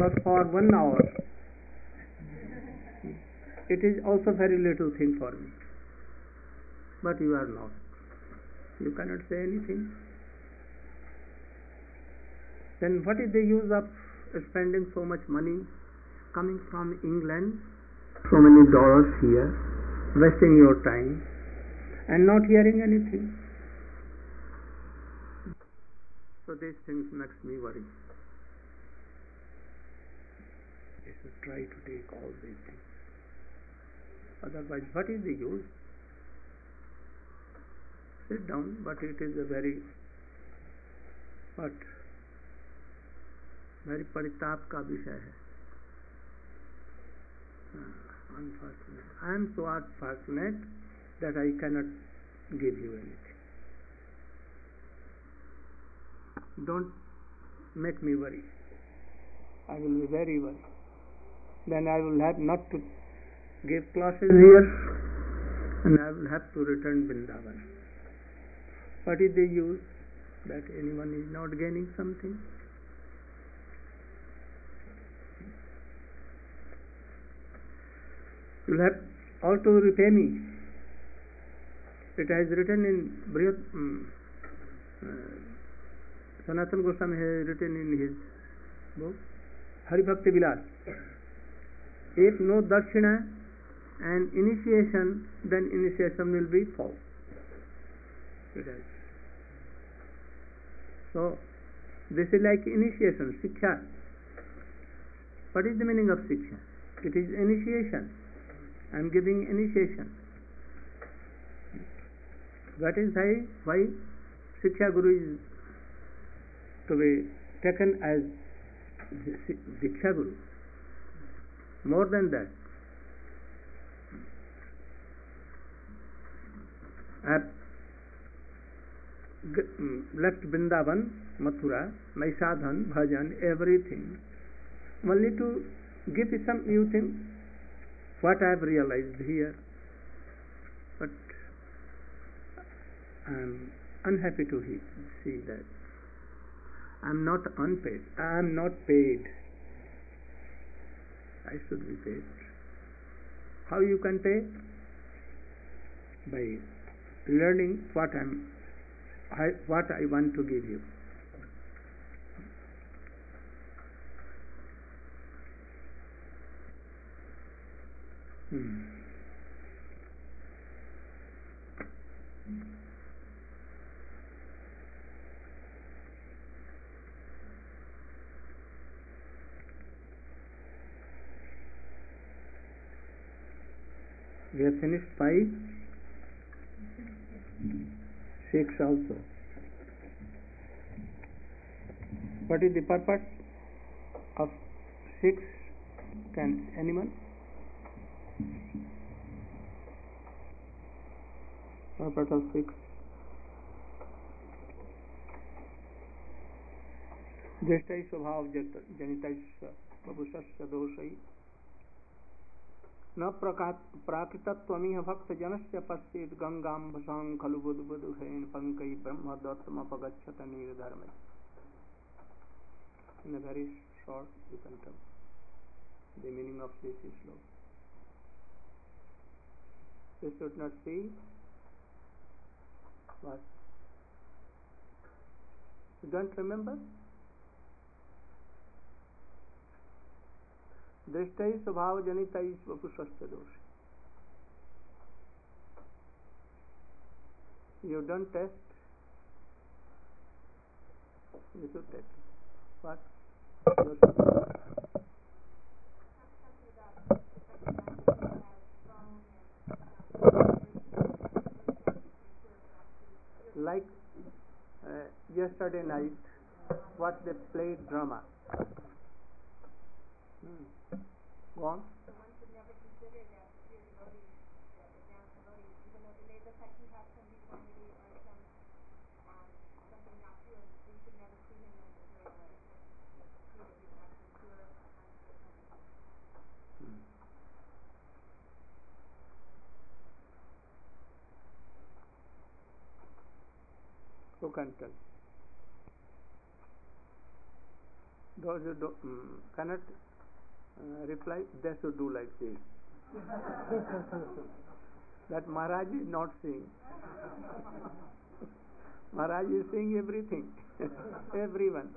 but for 1 hour it is also very little thing for me. But you are not. You cannot say anything. Then what is the use of spending so much money, coming from England, so many dollars here, wasting your time and not hearing anything? So these things makes me worry. I should try to take all these things. Otherwise, what is the use? Sit down, but it is a very परिताप का विषय है. Unfortunate. I am so unfortunate that I cannot give you anything. Don't make me worry. I will be very worried. Then I will have not to give classes here, and I will have to return Vrindavan. What is the use that anyone is not gaining something? You will have all to repay me. It has written in Sanatana Goswami has written in his book Hari Bhakti Vilas, if no dakshina and initiation, then initiation will be false. It has. So this is like initiation, Siksha. What is the meaning of Siksha? It is initiation. I am giving initiation. That is why Siksha Guru is to be taken as Diksha Guru. More than that, I have left Vrindavan, Mathura, my sadhan, bhajan, everything, only to give some new thing. What I have realized here, but I am unhappy to see that I am not unpaid. I am not paid. I should be paid. How you can pay? By learning what I want to give you. We have finished 5, 6 also. What is the purpose of 6? Can anyone? Purpose of 6. ज्येष्ठै स्वभाव जनितैश्च बभुषस्य दोषै न प्राकृतत्वमिह भक्तजनस्य पश्येत् गंगाम्बसां खलु बुद्बुदुहेन पंकै ब्रह्मदत्तमपगच्छत निर्धर्मे. In a very short, you can tell the meaning of this sloka. You should not see what you don't remember. दृष्टै स्वभाव जनितै स्वपुषस्य दोष. You don't test. You should test. What? Like yesterday night, what they played drama. Go on. So one should never consider that pure devotees, that advanced devotees, even though they may look like he has some deformity or something not pure, we should never see him as a pure devotee. See that he's actually pure, unconditional. Who can tell? Those who cannot reply, they should do like this. That Maharaj is not seeing. Maharaj is seeing everything, everyone.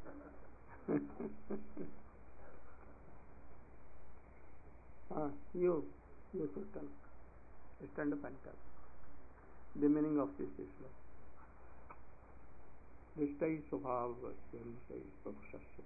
You should tell. Stand up and tell the meaning of this sloka. Dristai Swabhavasya Nistai Papusasya.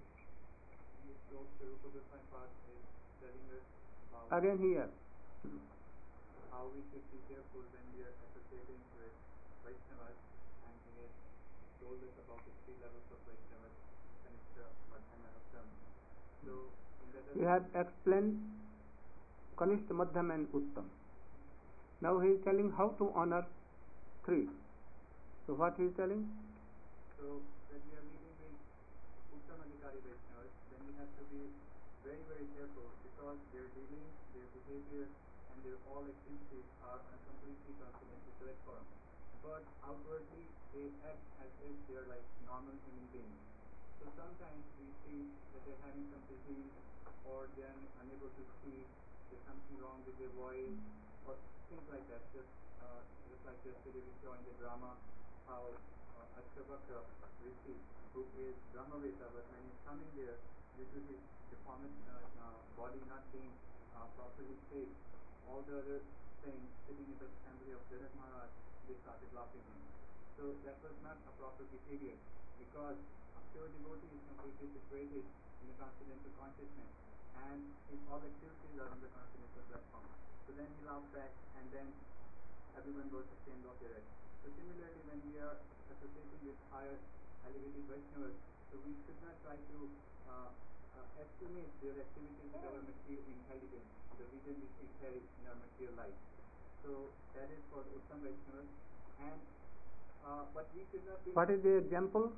Again here. How we should be careful when we are associating with Vaishnavas, and he has told us about the three levels of Vaishnavas, Kanishta, Madhyama, and Uttam. So, in that we have explained Kanishta, Madhyam and Uttam. Now he is telling how to honor three. So what he is telling? So when we are meeting with Uttam Adhikari Vaishnavas, then we have to be very, very careful, because their dealings, their behavior, and their all activities are on a completely confidential platform. But outwardly, they act as if they are like normal human beings. So sometimes we see that they're having some disease, or they are unable to speak, there's something wrong with their voice, or things like that. Just like yesterday we saw in the drama how Ashtavakra Rishi, who is Brahmaveta, but when he's coming there, due to his deformed body not being properly shaped, all the other saints sitting in the assembly of Janak Maharaj, they started laughing at him. So that was not a proper behavior, because a pure devotee is completely situated in the transcendental consciousness, and his all activities are on the transcendental platform. So then he laughed back, and then everyone was ashamed of their act. So similarly, when we are associating with higher elevated Vaishnavas, so we should not try to estimate their activities with our material intelligence, the vision which we carry in our material life. So that is for Uttam Vaishnavas. And but we should not be... What is the example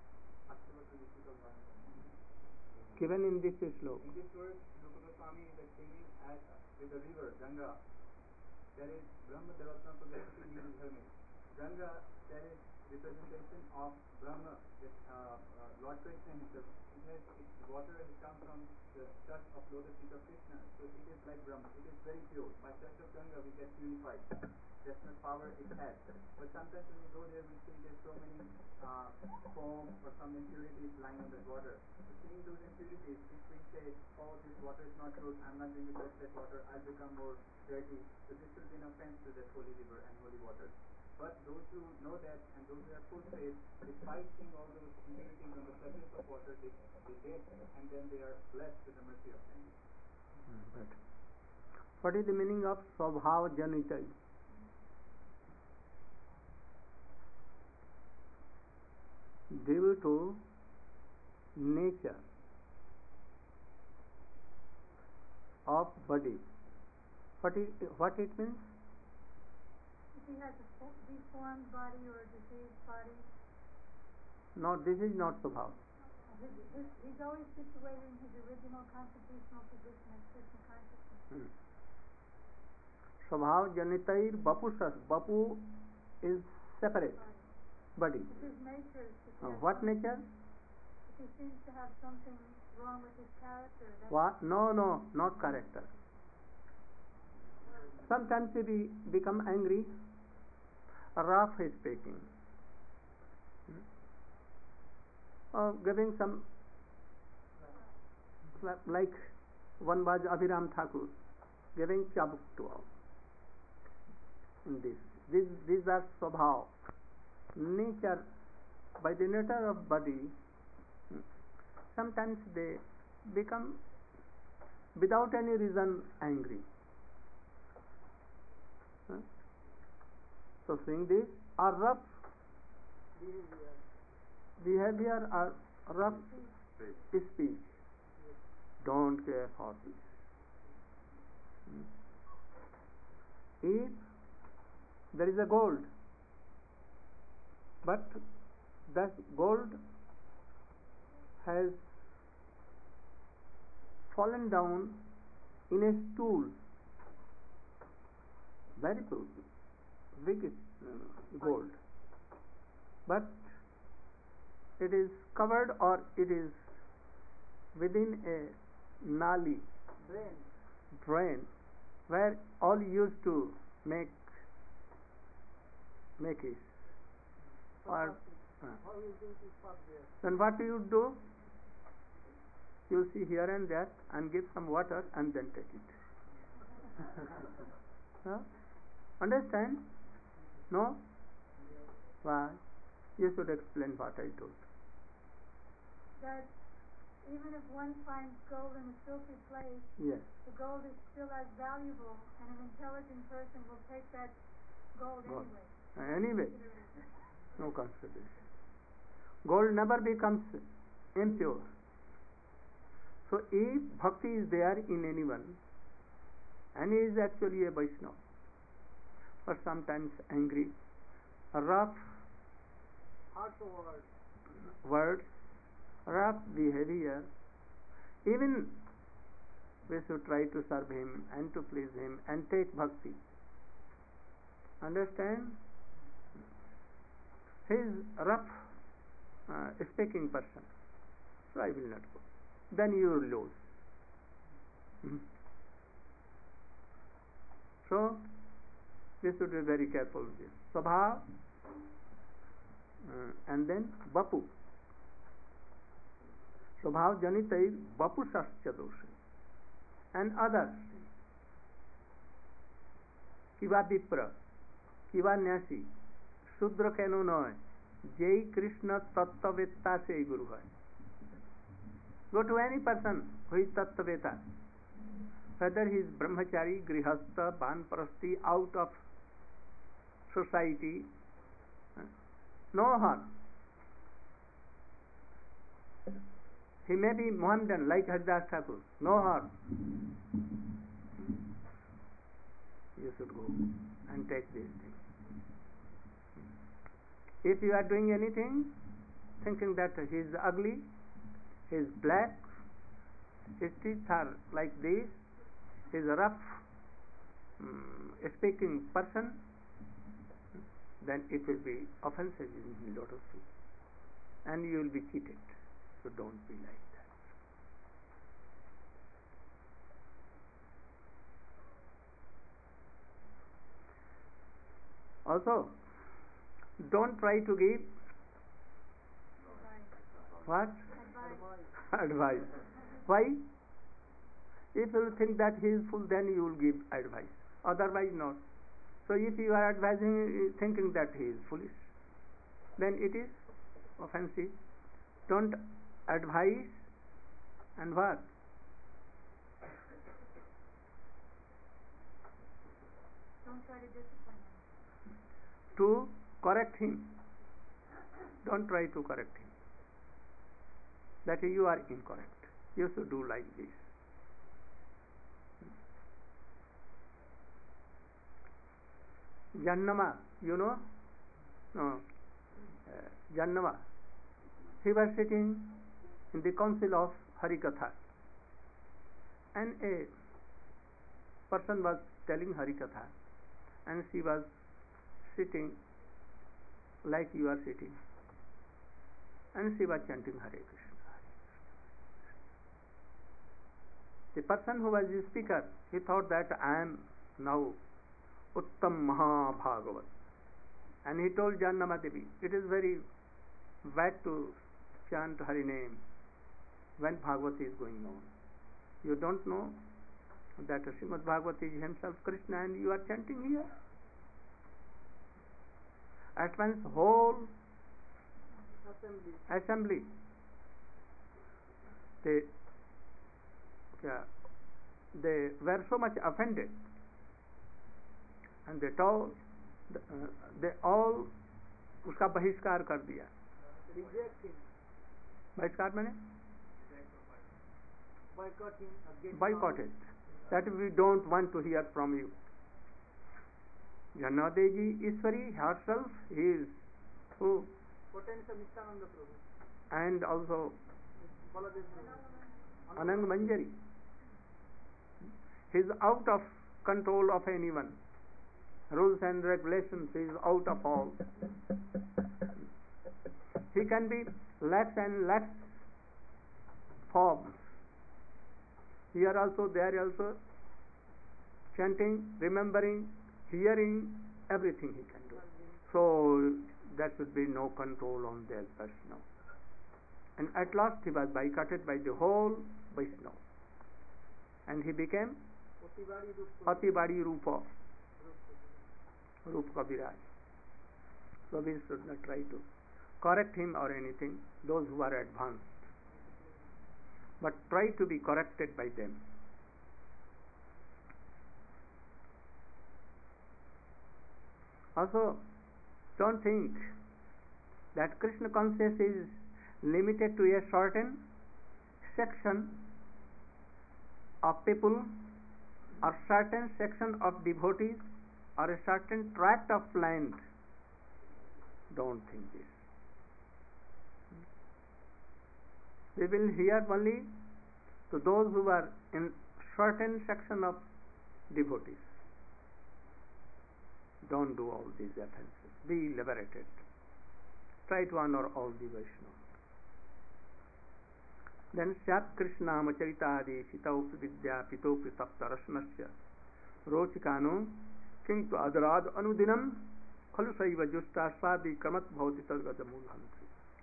given in this sloka? In this verse, Rupa Goswami is explaining as with the river, Ganga. That is Brahma Daratna Pragasati Nidhi Dharma. Ganga, that is representation of Brahma, that Lord Krishna himself. Its water has come from the touch of lotus feet of Krishna. So it is like Brahma. It is very pure. By touch of Ganga we get purified. That's the power it has. But sometimes when we go there, we see there's so many foam or some impurities lying on that water. So seeing those impurities, if we say, oh, this water is not good, I'm not going to touch that water, I'll become more dirty. So this will be an offense to that holy river and holy water. But those who know that, and those who have full faith, despite seeing all those impurities on the surface of water, they did, and then they are blessed with the mercy of God. What is the meaning of Swabhava Janitai? Due to nature of body. What it means? If he has a deformed body or a diseased body. No, this is not Swabhava. He's always situated in his original constitutional position as Krishna consciousness. Swabhava Janitair Bapusas. Bapu is separate body. His nature is to what nature? If he seems to have something wrong with his character. What? No, not character. Sometimes he become angry, rough speaking, or giving some, like one was Abhiram Thakur, giving chabuk to all. In these are Swabhav. Nature, by the nature of body, sometimes they become without any reason angry. So seeing this, are rough behavior or rough speech. Don't care for this. If there is a gold, but that gold has fallen down in a stool, very big gold, but it is covered or it is within a nali, Brain. brain, where all used to make it. Or, How you do this part there? then what you do? You see here and there and give some water and then take it. Huh? Understand? No? Why? You should explain what I told. That even if one finds gold in a filthy place, Yes. the gold is still as valuable, and an intelligent person will take that gold Gold. anyway. Anyway, no consideration. Gold never becomes impure. So if bhakti is there in anyone, and he is actually a Vaishnava, or sometimes angry, rough Harsh word. words, rough behavior, even we should try to serve him and to please him and take bhakti. Understand? He is rough speaking person, so I will not go. Then you will lose. So we should be very careful with this. Swabhav, and then Vapu. Swabhav janitai Vapusascha doshe. And others. Kiva Vipra, Kiva Nyasi, Shudra কেন নয়, যেই কৃষ্ণ তত্ত্ববেত্তা সেই গুরু হয়. Go to any person who is tattveta, whether he is brahmachari, grihastha, banprasti, out of society, no harm. He may be Mohammedan like Haridas Thakur, no harm. You should go and take these things. If you are doing anything thinking that he is ugly, he is black, his teeth are like this, he is a rough speaking person, then it will be offensive in lotus feet, and you will be cheated. So don't be like that. Also, don't try to give what? Advice. Why? If you think that he is full, then you will give advice. Otherwise not. So if you are advising thinking that he is foolish, then it is offensive. Don't advise and what? Don't try to discipline him. To correct him. Don't try to correct him. That you are incorrect. You should do like this. Jannama, you know? No. Jannama. He was sitting in the council of Harikatha, and a person was telling Harikatha, and she was sitting like you are sitting, and she was chanting Hare Krishna. The person who was the speaker, he thought that I am now Uttam Mahabhagavat, and he told Jannama Devi, it is very bad to chant Hari name when Bhagavati is going on. You don't know that Srimad Bhagavati is himself Krishna, and you are chanting here. At once whole assembly they were so much offended, and they told they all उसका बहिष्कार कर दिया. बहिष्कार मैंने boycotted, that we don't want to hear from you. Jannadeji Ishwari herself, he is who? Potential Nityananda Prabhu. And also Baladev Prabhu. Anand Manjari. He is out of control of anyone. Rules and regulations, he is out of all. He can be lakhs and lakhs forms Here also, there also, chanting, remembering, hearing, everything he can do. So there should be no control on their Vaishnava. And at last he was boycotted by the whole Vaishnava. And he became Atibadi Rupa, Rupa Kabiraj. So we should not try to correct him or anything, those who are advanced, but try to be corrected by them. Also, don't think that Krishna consciousness is limited to a certain section of people or certain section of devotees or a certain tract of land. Don't think this. We will hear only to those who are in certain section of devotees. Don't do all these offenses. Be liberated. Try to honor all the Vaishnavas. Then Syat Krishnama Charitadi Sitaupi Vidya Pitopi Saptarasnasya Rochikano King to Adarad Anudinam Khalusaiva Justa Sadi Kamat Bhavati Tadgadamulhantri.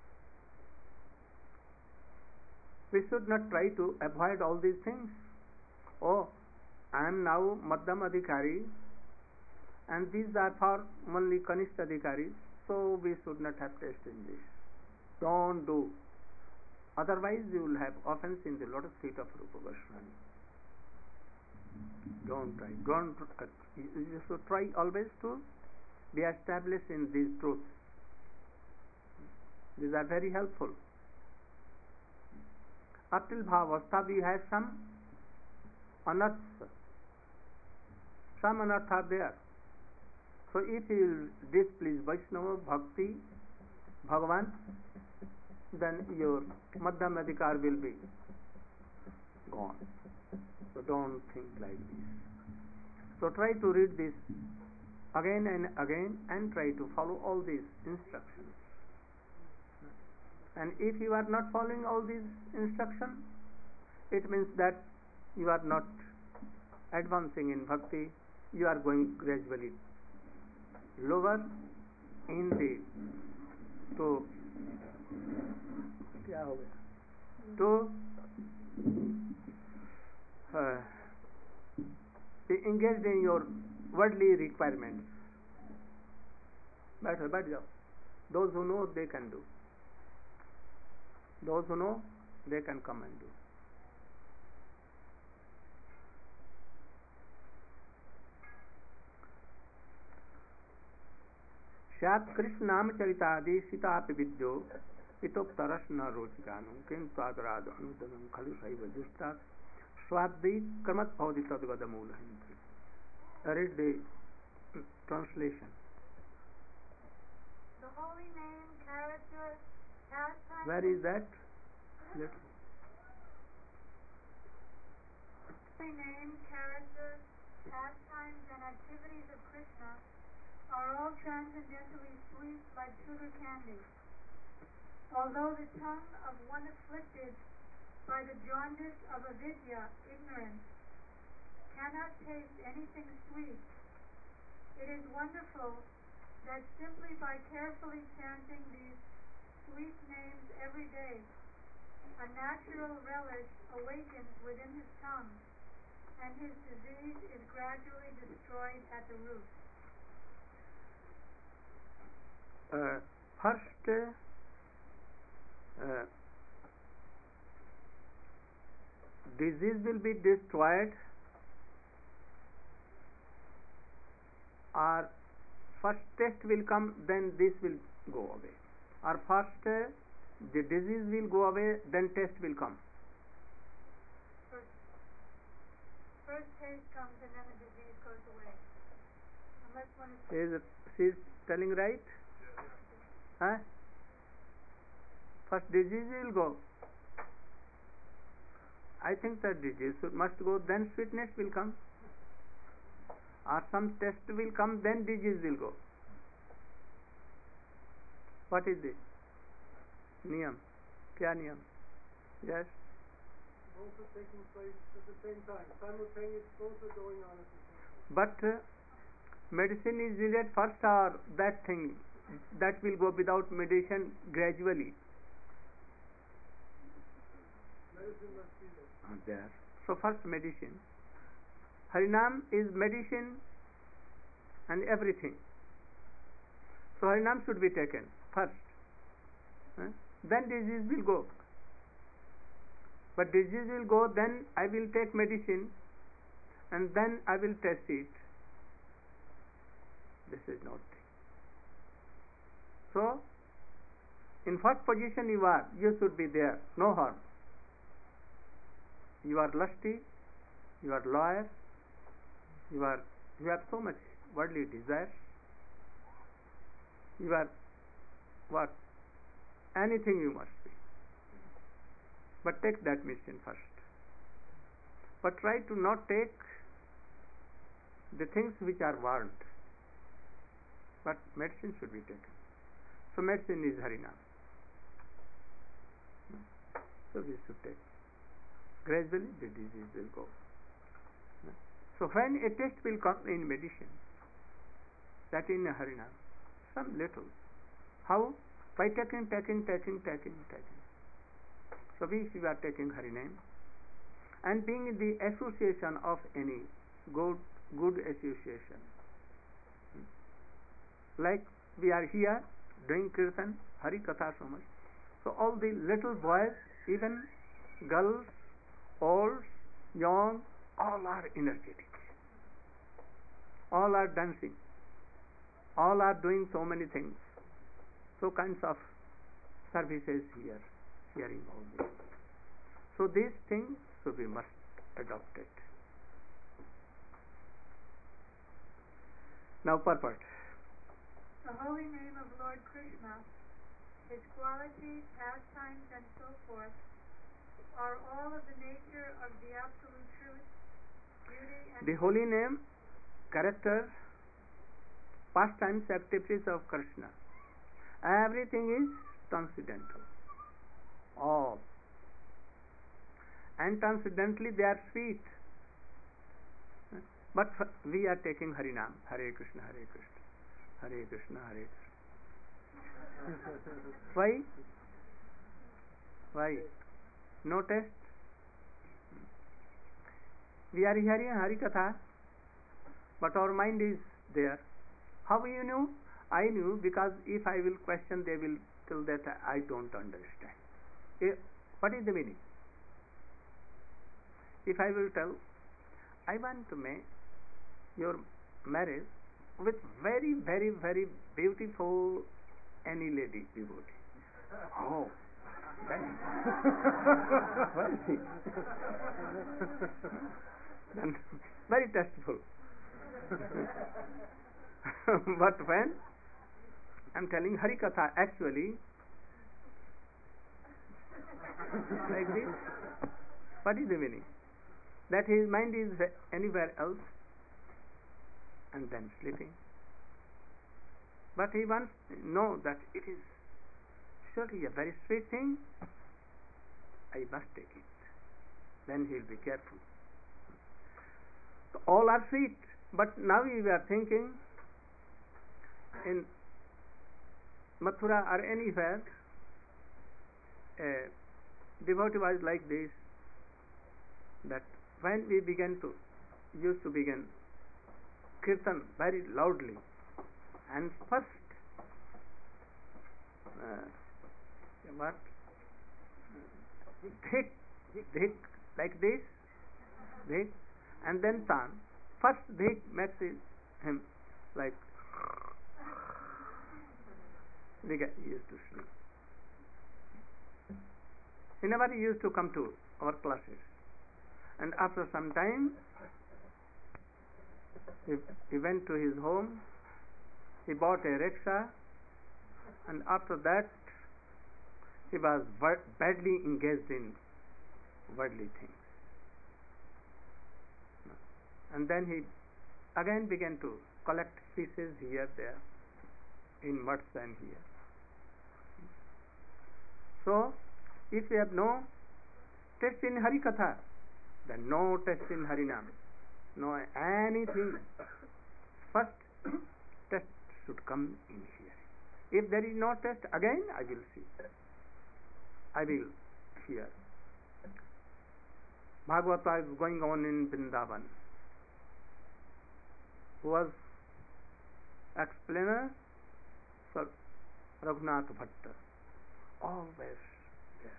We should not try to avoid all these things. Oh, I am now Madhyam Adhikari and these are for only Kanishta Adhikaris, so we should not have taste in this. Don't do. Otherwise you will have offense in the lotus feet of Rupa Goswami. Don't try. You should try always to be established in these truths. These are very helpful. Up till Bhavastha we have some anarthas. Some anarthas are there. So if you displease Vaishnava, Bhakti, Bhagavan, then your Madhyam Adhikar will be gone. So don't think like this. So try to read this again and again and try to follow all these instructions. And if you are not following all these instructions, it means that you are not advancing in bhakti. You are going gradually lower in the be engaged in your worldly requirements. But those who know, they can do. Those who know, they can come and do. Syat Krishnam Charitadi Sitapi Vidyo Pitoptarasna Rochikanu Kim Tvadarad Anudanam Khalu Saiva Justas Swadhi Kramat Bhavati Tadgadamulhantri. Read the translation. The holy name, character, pastime. Where is that? Holy name, character, pastimes, and activities of Krishna are all transcendently sweet like sugar candy. Although the tongue of one afflicted by the jaundice of avidya, ignorance, cannot taste anything sweet, it is wonderful that simply by carefully chanting these sweet names every day, a natural relish awakens within his tongue, and his disease is gradually destroyed at the root. First, disease will be destroyed, or first test will come, then this will go away, or first the disease will go away, then test will come. First taste comes and then the disease goes away. Unless one is She is telling right? Huh? First disease will go. I think that disease must go, then sweetness will come. Or some test will come, then disease will go. What is this? Niyam. Kya niyam? Yes? also taking place at the same time. Simultaneous, both are going on at the same time. But medicine is needed first, or that thing that will go without medicine gradually? Medicine must be there. There. So first medicine. Harinam is medicine and everything. So Harinam should be taken first. Then disease will go. But disease will go, then I will take medicine and then I will test it. This is not thing. So, in what position you are, you should be there, no harm. You are lusty, you are loyal, you have so much worldly desire, you are what? Anything you must be. But take that medicine first. But try to not take the things which are warned. But medicine should be taken. So medicine is Harinam. So we should take. Gradually the disease will go. So when a test will come in medicine, that in Harinam, some little. How? By taking. So if you are taking Harinam and being in the association of any good association, like we are here doing Kirtan, Hari Katha so much. So all the little boys, even girls, old, young, all are energetic. All are dancing. All are doing so many things. So kinds of services here, hearing all this. So these things should be must adopted. Now purport. The holy name of Lord Krishna, his qualities, pastimes, and so forth, are all of the nature of the absolute truth, beauty, and the holy name, character, pastimes, activities of Krishna. Everything is transcendental. All. And transcendentally they are sweet. But we are taking Harinam, Hare Krishna, Hare Krishna, Hare Krishna, Hare Krishna. Why? Why? No test. We are hearing Hari Katha, but our mind is there. How you knew? I knew because if I will question, they will tell that I don't understand. What is the meaning? If I will tell, I want to make your marriage with very, very, very beautiful any lady devotee. Oh, then what is it? Then very tasteful. But when I am telling Hari Katha, actually like this, what is the meaning? That his mind is anywhere else and then sleeping. But he wants to know that it is surely a very sweet thing. I must take it. Then he will be careful. So all are sweet, but now we are thinking in Mathura or anywhere, a devotee was like this, that when we used to begin Kirtan very loudly, and first what? Dhik, like this, dhik, and then tan. First dhik makes him like we used to sleep. He never used to come to our classes. And after some time, he went to his home, he bought a rickshaw, and after that, he was badly engaged in worldly things. And then he again began to collect pieces here, there, in muds and here. So, if we have no taste in Hari Katha, then no taste in Harinam, no anything. First test should come in here. If there is no test, again I will see. I will hear. Bhagavata is going on in Vrindavan. Who was explainer? Sir Raghunath Bhatta. Always there.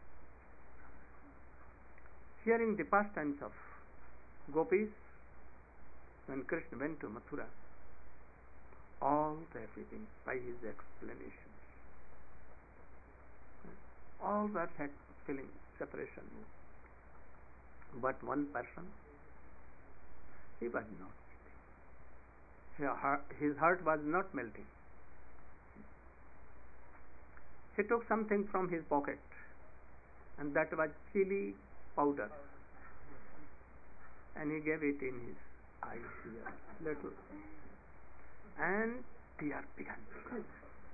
Hearing the pastimes of gopis when Krishna went to Mathura, all were weeping by his explanations. All were feeling separation. But one person, he was not weeping. His heart was not melting. He took something from his pocket, and that was chili powder, and he gave it in his eyes here, little, and tears began to come.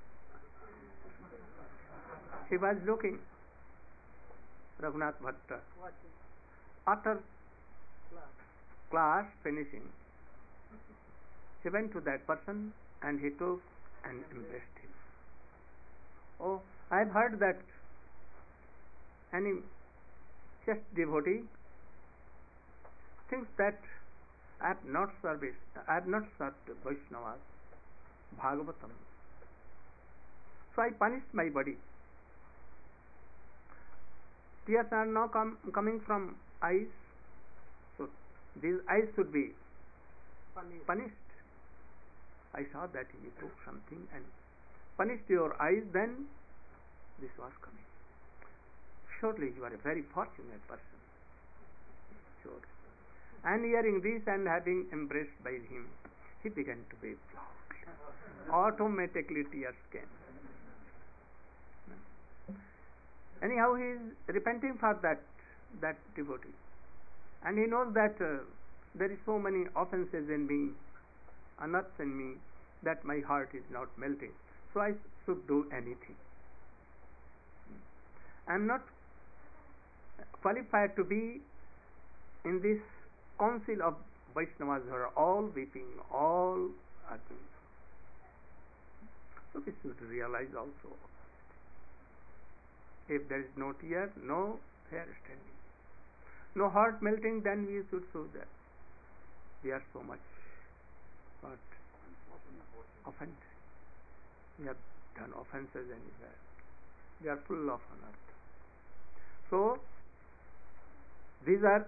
He was looking, Raghunath Bhatta, after class finishing, he went to that person and he took and embraced him. Oh, I have heard that any just devotee thinks that I have not served Vaishnavas, Bhagavatam. So I punished my body. Tears are now coming from eyes, so these eyes should be punished. I saw that he took something and punished your eyes, then this was coming. Surely you are a very fortunate person. Sure. And hearing this and having embraced by him, he began to weep loudly. Automatically tears came. Anyhow, he is repenting for that devotee. And he knows that there is so many offenses in me, unearths in me, that my heart is not melting. So I should do anything. I am not qualified to be in this council of Vaishnavas who are all weeping, all arguing. So we should realize also, if there is no tear, no hair standing, no heart melting, then we should show that we are so much offended. We have done offenses anywhere. We are full of honor. So these are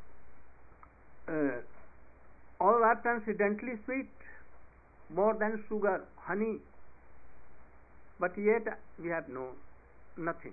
all are transcendently sweet, more than sugar, honey, but yet we have nothing.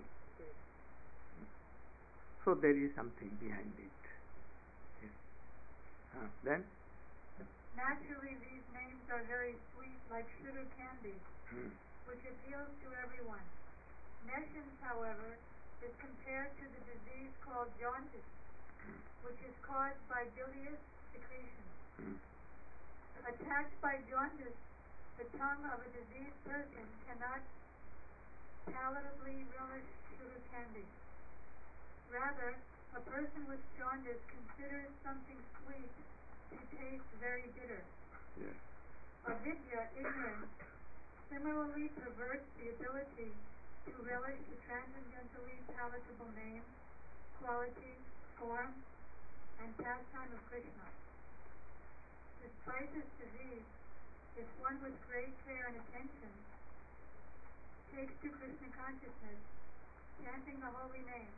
So there is something behind it. Yes. Then? Naturally, these names are very sweet, like sugar candy, which appeals to everyone. Nescience, however, is compared to the disease called jaundice, which is caused by bilious secretions. Attacked by jaundice, the tongue of a diseased person cannot palatably relish sugar candy. Rather, a person with jaundice considers something sweet to taste very bitter. Yes. Avidya, ignorance, similarly perverts the ability to relish the transcendentally palatable name, quality, form, and pastime of Krishna. Despite this disease, if one with great care and attention takes to Krishna consciousness, chanting the holy name,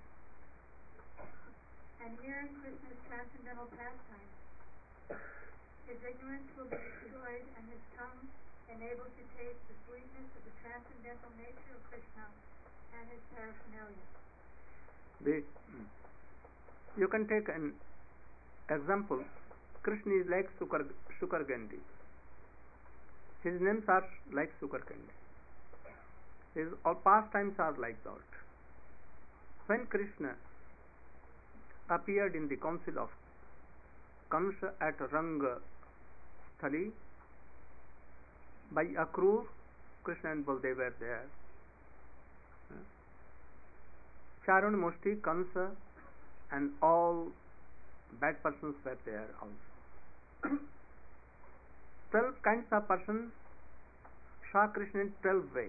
and hearing Krishna's transcendental pastimes, his ignorance will be destroyed and his tongue enabled to taste the sweetness of the transcendental nature of Krishna and his paraphernalia. You can take an example. Krishna is like sugar candy. His names are like sugar candy. His all pastimes are like that. When Krishna appeared in the council of Kamsa at Ranga Sthali, by Akrur, Krishna and Baldev were there. Charan Mushti, Kamsa, and all bad persons were there also. 12 kinds of persons saw Krishna in 12 ways.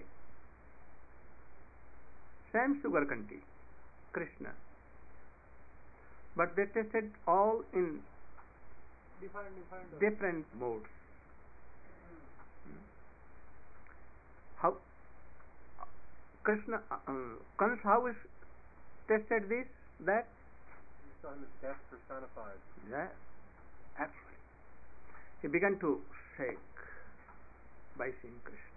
Same sugar candy, Krishna, but they tasted all in different modes. How Krishna, Kans, how is tested this, that? You saw him as death personified. Yeah, absolutely. He began to shake by seeing Krishna.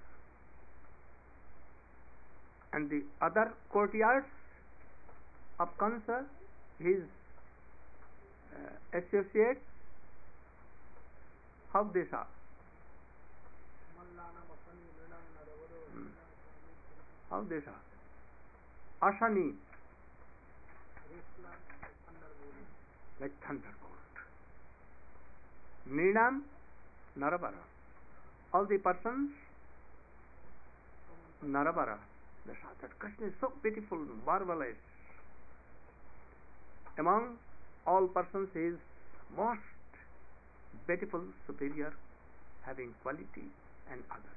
And the other courtiers of Kansa, his associates, how they saw? How they saw? Ashani, like thunderbolt. Nidam, Narabara. All the persons, Narabara. They saw that Krishna is so beautiful, marvelous. Among all persons, he is most beautiful, superior, having quality and others.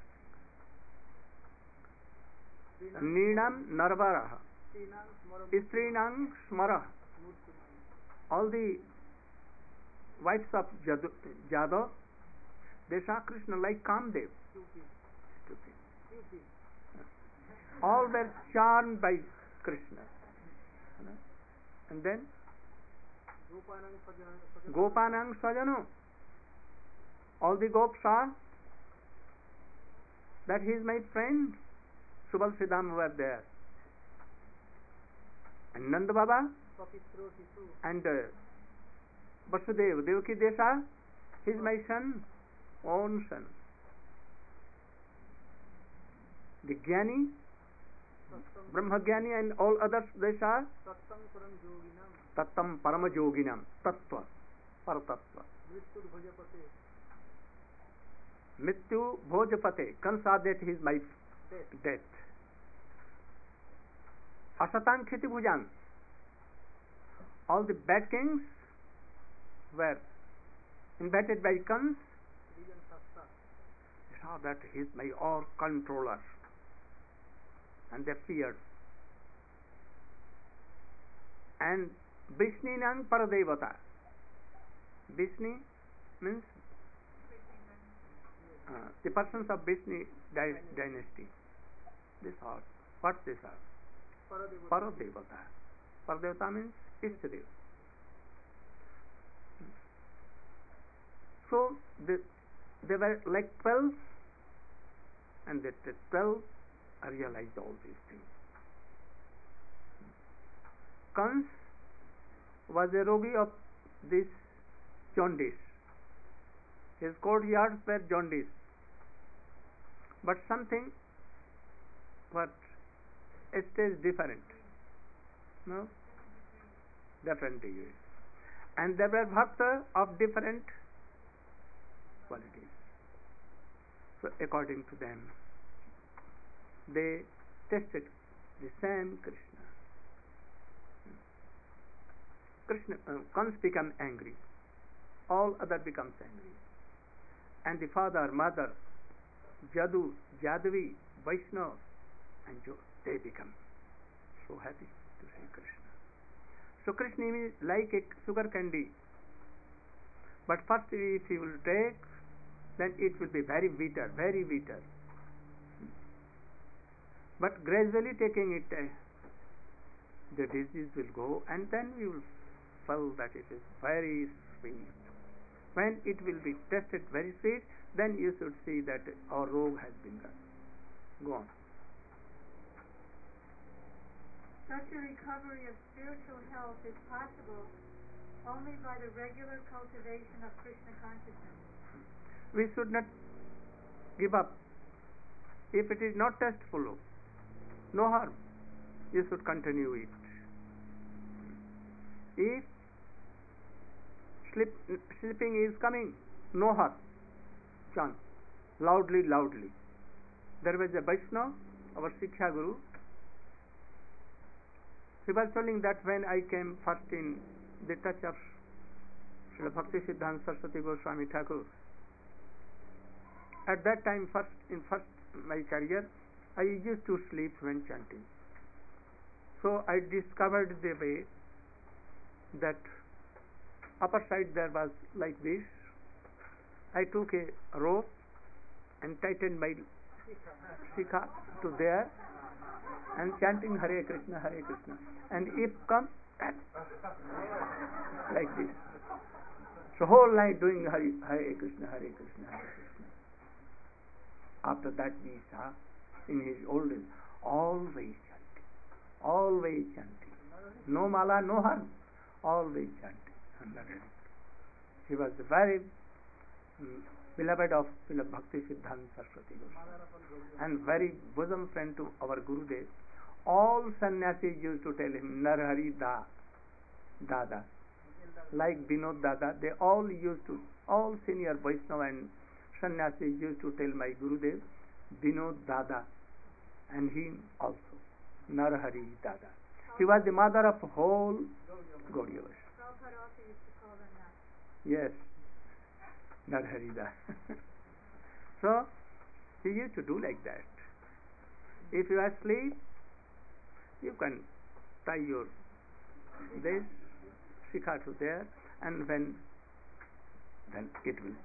Nidam Narvara, Istrinang Smara. All the wives of Jadava, they saw Krishna like Kamdev. Stupid. All were charmed by Krishna. And then Gopanang Sajano. All the gopis saw that he is my friend. Subal Siddham were there. And Nanda Baba and Vasudeva, Devaki Desha, he is my son, own son. The Jnani, Brahmagyani and all others, they saw Tattam Paramajoginam, Tattva, Paratattva. Mrityu Bhojapate, Kansa that he is my death. Asatan Kshiti Bhujan, all the bad kings were invited by Kans. They saw that he is my all controller, and they feared. And Vishninang Paradevata. Vishni means the persons of Vishnu dynasty. This are what these are? Paradevata. Paradevata means Ishtadev. So they were like 12, and the 12 realized all these things. Kans was a rogi of this jaundice. His courtyards were jaundice. But something, what? It is different. No? Different degrees. And there were bhakta of different qualities. So according to them, they tested the same Krishna. Kans become angry. All other becomes angry. And the father, mother, Jadu, Jadvi, Vaishnava, and they become so happy to see Krishna. So Krishna is like a sugar candy. But first if he will take, then it will be very bitter, very bitter. But gradually taking it, the disease will go, and then we will feel that it is very sweet. When it will be tasted very sweet, then you should see that our rogue has been gone. Such a recovery of spiritual health is possible only by the regular cultivation of Krishna consciousness. We should not give up. If it is not tasteful, no harm. You should continue it. If sleeping is coming, no harm. Chant loudly. There was a Vaishnava, our Siksha Guru. He was telling that when I came first in the touch of Srila Bhakti Siddhanta Saraswati Goswami Thakur, at that time, first my career, I used to sleep when chanting. So I discovered the way that upper side there was like this. I took a rope and tightened my shikha to there and chanting Hare Krishna, Hare Krishna. And if come, like this. So whole night doing Hare Krishna, Hare Krishna, Hare Krishna. After that we saw in his old age, always chanting. No mala, no harm, always chanting. He was very beloved of Bhakti Siddhanta Saraswati Goswami and very bosom friend to our Gurudev. All sannyasis used to tell him Narhari Dada, like Vinod Dada. They all senior Vaishnava and sannyasis used to tell my Gurudev Vinod Dada, and him also Narhari Dada. He was the mother of whole Gaudiya Vaishnava. Prabhupada also used to call them that. Yes, Narhari Dada. So he used to do like that. If you are asleep, you can tie your this shikha to there, and then it will.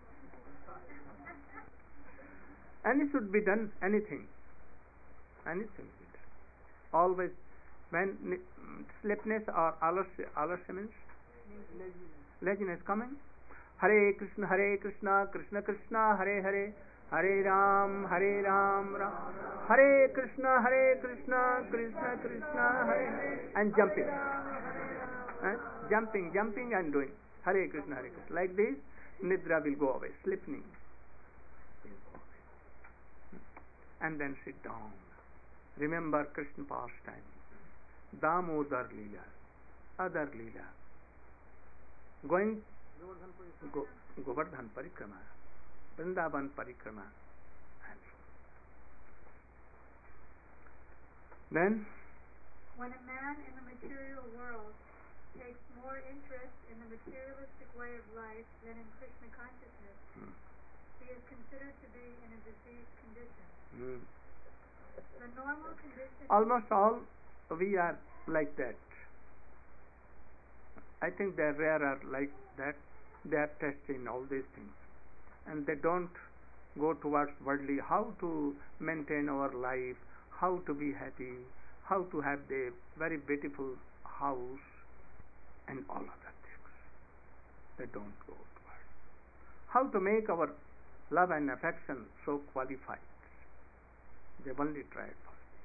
And it should be done, anything be done. Always, when sleepiness or alasya means laziness coming, Hare Krishna, Krishna Krishna, Hare Hare, Hare Ram, Ram, Hare Krishna, Krishna Krishna, Hare Hare, and jumping and doing Hare Krishna, like this, nidra will go away, sleeping will go away. And then sit down. Remember Krishna pastime, Damodar Leela, other Leela, going Govardhan Parikrama, Vrindavan Parikrama. Then, when a man in the material world takes more interest in the materialistic way of life than in Krishna consciousness, he is considered to be in a diseased condition. The normal condition... Almost all we are like that. I think the rare are like that. They are tested in all these things. And they don't go towards worldly, how to maintain our life, how to be happy, how to have the very beautiful house, and all other things. They don't go towards. How to make our love and affection so qualified. They've only tried for it.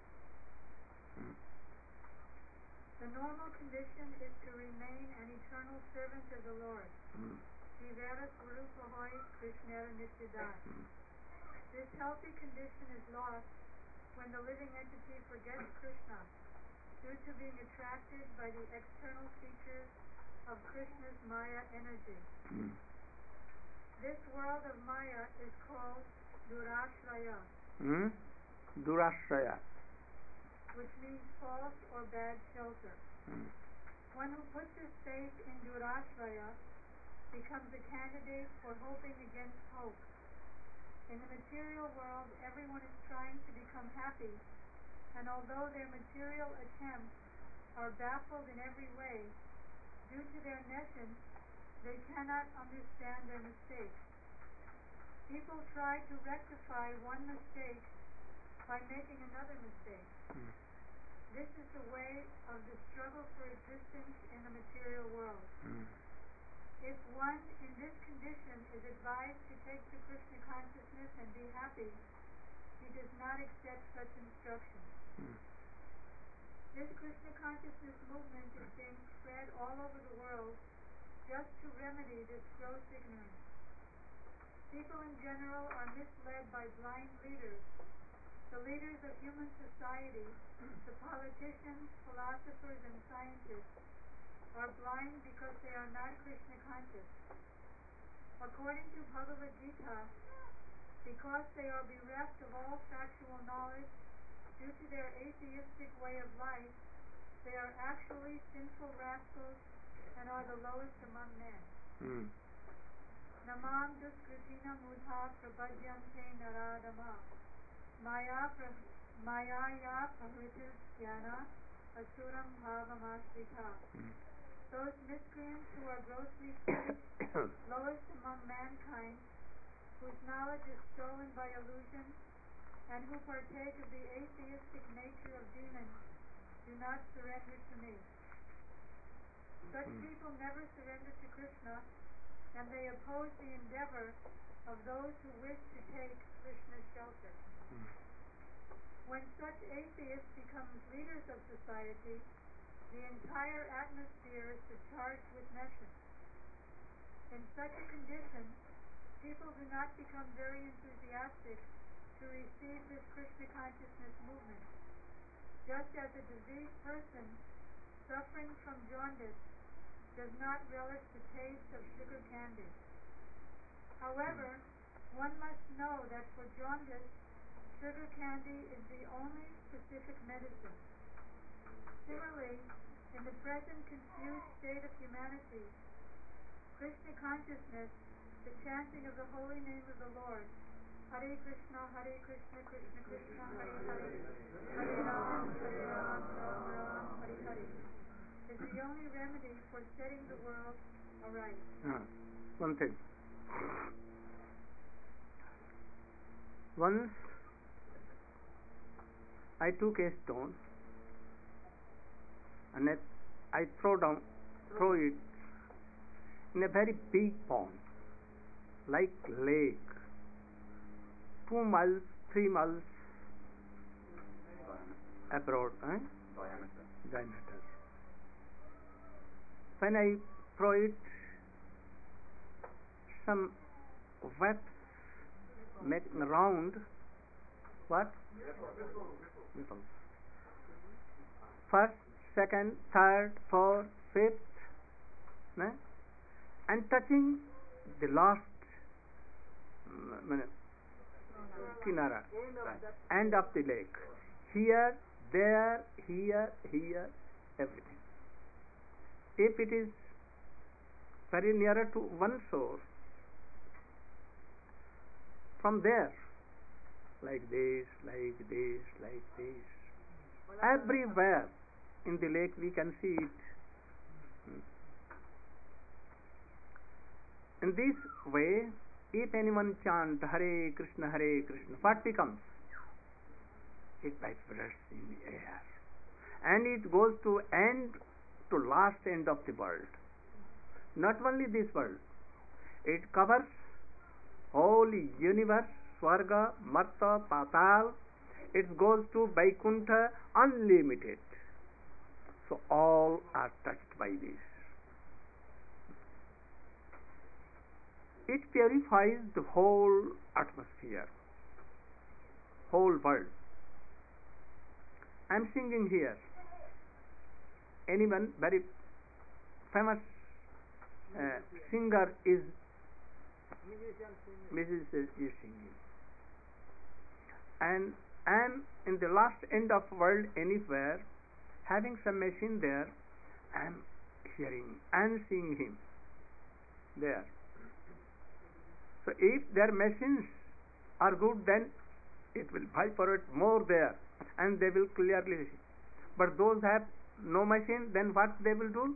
The normal condition is to remain an eternal servant of the Lord. Jivera Swarupa Hoy Krishnera Nityadan. This healthy condition is lost when the living entity forgets Krishna due to being attracted by the external features of Krishna's Maya energy. This world of Maya is called Durashraya. Durashraya, which means false or bad shelter. One who puts his faith in Durashraya becomes a candidate for hoping against hope. In the material world, everyone is trying to become happy, and although their material attempts are baffled in every way, due to their nescience, they cannot understand their mistakes. People try to rectify one mistake by making another mistake. This is the way of the struggle for existence in the material world. If one in this condition is advised to take to Krishna consciousness and be happy, he does not accept such instruction. This Krishna consciousness movement is being spread all over the world just to remedy this gross ignorance. People in general are misled by blind leaders. The leaders of human society, the politicians, philosophers, and scientists, are blind because they are not Krishna conscious. According to Bhagavad Gita, because they are bereft of all factual knowledge due to their atheistic way of life, they are actually sinful rascals and are the lowest among men. Namam duskritina mudha prabhadyante naradama maya prahritis jnana asuram bhavamashrita. Those miscreants who are grossly foolish, lowest among mankind, whose knowledge is stolen by illusion, and who partake of the atheistic nature of demons, do not surrender to me. Such people never surrender to Krishna, and they oppose the endeavor of those who wish to take Krishna's shelter. When such atheists become leaders of society, the entire atmosphere is surcharged with meshes. In such a condition, people do not become very enthusiastic to receive this Krishna consciousness movement, just as a diseased person suffering from jaundice does not relish the taste of sugar candy. However, one must know that for jaundice, sugar candy is the only specific medicine. Similarly, in the present confused state of humanity, Krishna consciousness, the chanting of the holy name of the Lord, Hare Krishna, Krishna Krishna, Hare Hare, Hare Ram, Ram Ram, Hare Hare, is the only remedy for setting the world aright. One thing. Once I took a stone and I throw it in a very big pond, like lake, 2 miles, 3 miles abroad, diameter. When I throw it, some webs making round, what? Ripples. First, second, third, fourth, fifth, and touching the last kinara, end of the lake. Here, there, here, everything. If it is very nearer to one source, from there, like this, everywhere in the lake we can see it. In this way, if anyone chant Hare Krishna, what becomes? It vibrates in the air, and it goes to last end of the world. Not only this world, it covers whole universe, Swarga, Marta, Patal. It goes to Vaikuntha, unlimited. So all are touched by this. It purifies the whole atmosphere, whole world. I am singing here. Anyone very famous singer is Mrs. is singing, and I am in the last end of world anywhere, having some machine there. I am hearing and seeing him there. So if their machines are good, then it will vibrate more there, and they will clearly see. But those have no machine, then what they will do?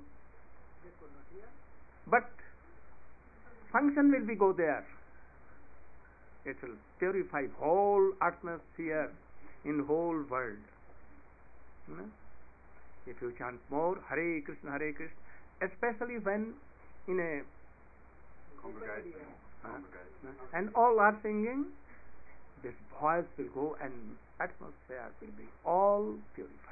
But function will be go there. It will purify whole atmosphere in whole world. If you chant more Hare Krishna, especially when in a congregation, and all are singing, this voice will go and atmosphere will be all purified.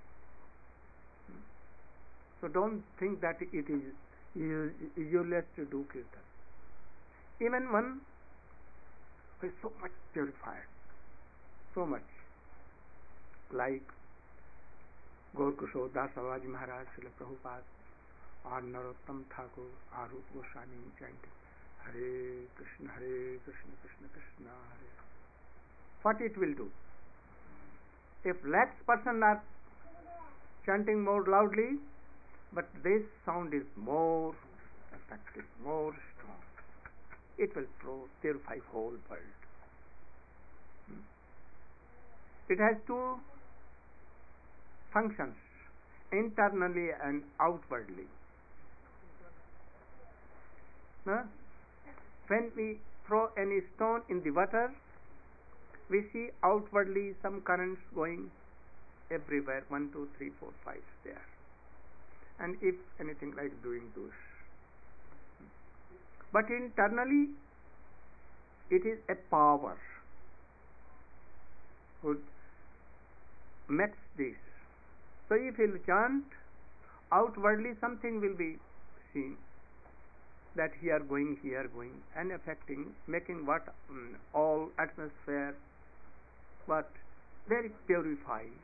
So don't think that it is useless to do kirtan. Even one who is so much purified, so much, like Gaur Kishore Das Babaji Maharaj, Srila Prabhupada, or Narottam Thakur, or Rup Goswami chanting Hare Krishna, Krishna Krishna, Hare. What it will do? If lakhs person are chanting more loudly, but this sound is more effective, more strong. It will purify whole world. It has two functions, internally and outwardly. When we throw any stone in the water, we see outwardly some currents going everywhere, 1, 2, 3, 4, 5 there. And if anything like doing this. But internally, it is a power who makes this. So if you chant, outwardly something will be seen, that here going, and affecting, making what all atmosphere, but very purified.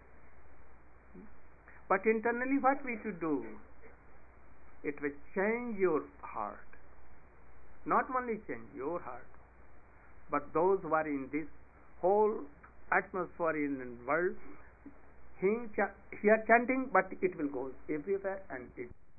But internally, what we should do? It will change your heart. Not only change your heart, but those who are in this whole atmosphere in the world, hear chanting, but it will go everywhere and it